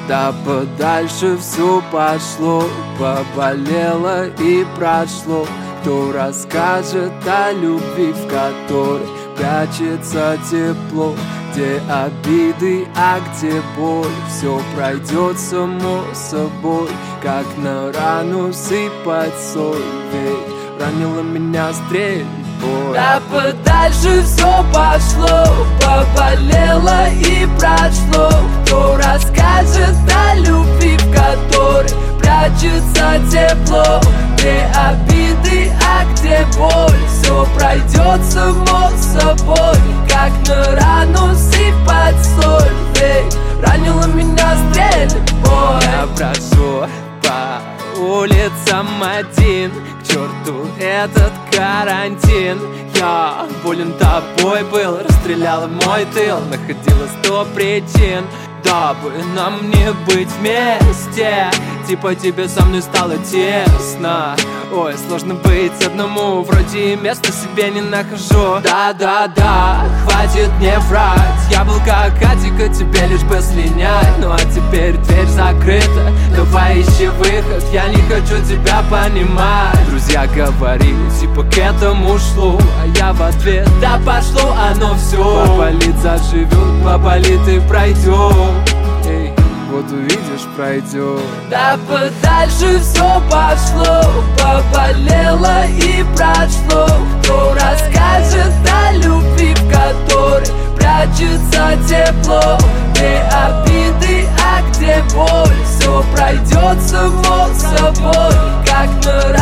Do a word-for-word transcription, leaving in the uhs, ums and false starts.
Да подальше все пошло, поболело и прошло. Кто расскажет о любви, в которой прячется тепло? Где обиды, а где боль? Все пройдет само собой, как на рану сыпать соль. Ведь ранила меня стрельбой. Да подальше все пошло, поболело и прошло. Кто расскажет о любви, в которой прячется тепло? Где обиды, а где боль? Все пройдет само собой, как на рану сыпать соль. Ведь ранила меня стрельбой. Я брожу по улицам один, к черту этот карантин. Я болен тобой был, расстреляла мой тыл. Находила сто причин, дабы нам не быть вместе. Типа тебе со мной стало тесно. Ой, сложно быть одному, вроде места себе не нахожу. Да-да-да, хватит мне врать. Я был как Атика, тебе лишь бы слинять. Ну а теперь дверь закрыта, давай ищи выход. Я не хочу тебя понимать. Друзья говорили, типа к этому шло, а я в ответ: да пошло оно все. Поболит, заживет, поболит и пройдет. Эй, вот увидишь, пройдет. Да подальше все пошло, поболело и прошло. Кто расскажет о любви, в которой прячется тепло? Где обиды, а где боль? Все пройдет само собой, как на